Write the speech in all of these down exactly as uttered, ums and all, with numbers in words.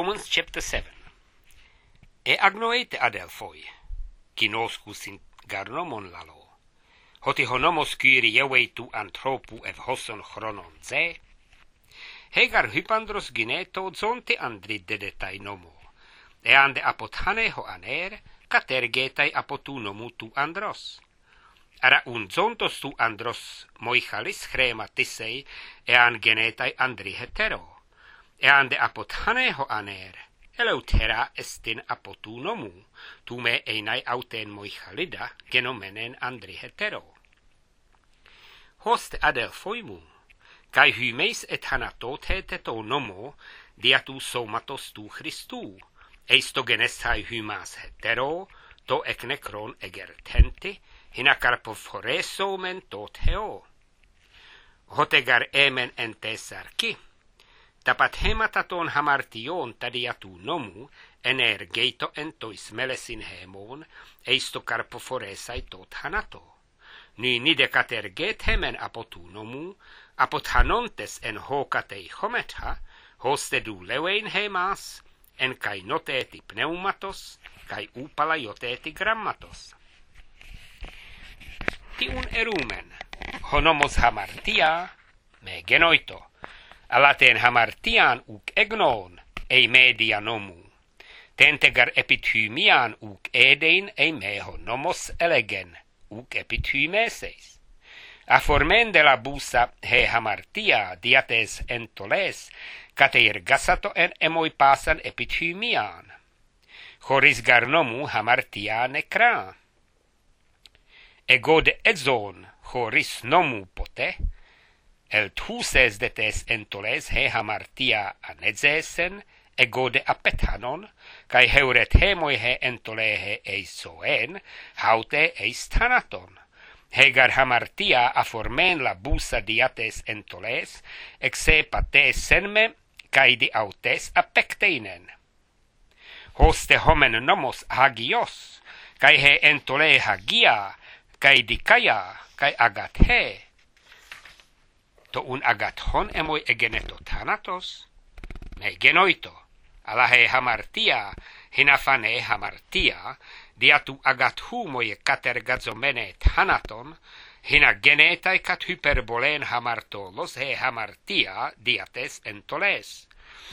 Romans chapter seven. E agnoete adelphoi, kinoskus in garnomon lalo, hoti honomos kyri jeveitu anthropu ev hoson chronon ze, hegar hypandros gineto zonte andri dedetai nomo, e ande apothane ho aner, katergetai apotu nomu tu andros. Ara un zontos tu andros moichalis chrema tisei, e an genetai andri hetero. E ande apothane ho aner, eleutera estin apotu nomu, tume einai auten moichalida, genomenen andri hetero. Hoste adelphoimu, kai hymeis et hanatot heteto nomo, diatu somatos tu Christu, eisto genestai hymas hetero, to eknekron egertenti, hinakarpophoreso men tot heo. Hotegar emen entes arki, tapat hemataton hamartion tadiatu nomu, energeito entois melesin hemon, eisto karpophoresai tot hanato. Ni nide katerget hemen apotu nomu, apot hanontes en hokatei hometha, hoste du lewein hemas, en kai noteti pneumatos, kai upala joteti grammatos. Ti un erumen, honomos hamartia, me genoito, alaten hamartian uk egnon, ei media nomu, tentegar epithymian uk edein ei me honomos elegen, uk epithymeseis. Aformen de la busa he hamartia diates entoles, kateir gasato en emoi pasan epithymian. Horis garnomu hamartia nekra. Ego de edzon horis nomu pote, el tuses de tes entoles he hamartia anedzesen, ego de apethanon, kai heuret hemoi he entolehe eisoen, haute eis thanaton. Hegar hamartia aformen la busa diates entoles, exe pates senme, kai di autes apecteinen. Hoste homen nomos hagios, kai he entole hagia, kai di kaya, kai agat he. To un agathon emoi egeneto thanatos, me genoito, ala he hamartia, hinafane hamartia, diatu agathu moje katergazomene thanaton, hina genetai kat hyperbolen hamartolos he hamartia diates entoles.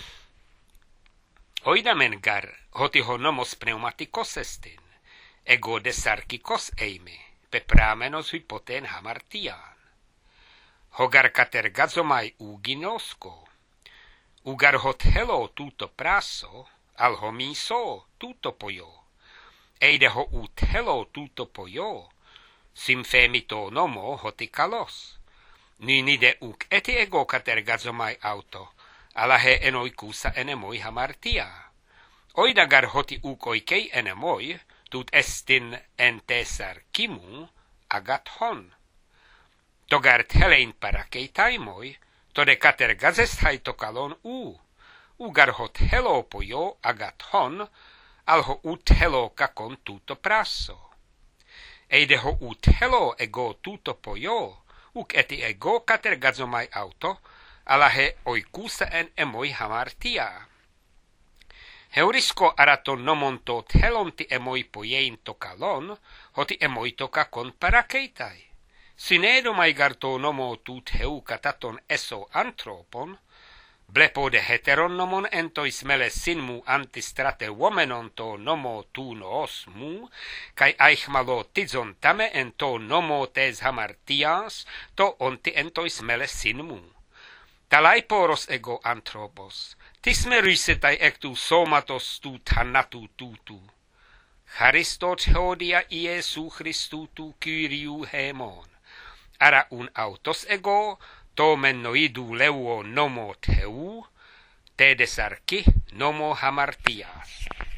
Oidamen gar hoti honomos pneumatikos estin, ego de sarkikos eime, pepramenos hypoten hamartian. Hogar katergazomai uginosko, ugar hothelo tuto praso, al homiso tuto pojo, eide ho uthelo tuto pojo, simfemito nomo hoti kalos, ni nide uk eti ego katergazomai auto, ala he enoikusa enemoi hamartia. Oidagar hoti ukoikei enemoi, tut estin entesar kimu, agat hon. Togart helein parakei taimoi, tode katergazes haitokalon u, ugar hot helo pojo agat hon, alho ut helo kakon tuto praso. Eide ho ut helo ego tuto pojo, uk eti ego katergazomai auto, ala he oikusa en emoi hamartia. Heurisko araton nomon tot helonti emoi pojein tokalon, hoti emoi tokakon parakeitai. Sinedo maigarto nomo tut heu kataton eso anthropon, blepo de heteron nomon entois mele sinmu antistrate womenon to nomo tu noos mu, kai aichmalo tizon tame ento nomo tes hamartias, to onti entois mele sinmu. Talai poros ego anthropos, tisme rysetai ektu somatos tu thanatu tutu. Charistot hodia Iesu Christu tu Kyriou hemon. Ara un autos ego, to mennoidu leuo nomo teu, te desarki nomo hamartias.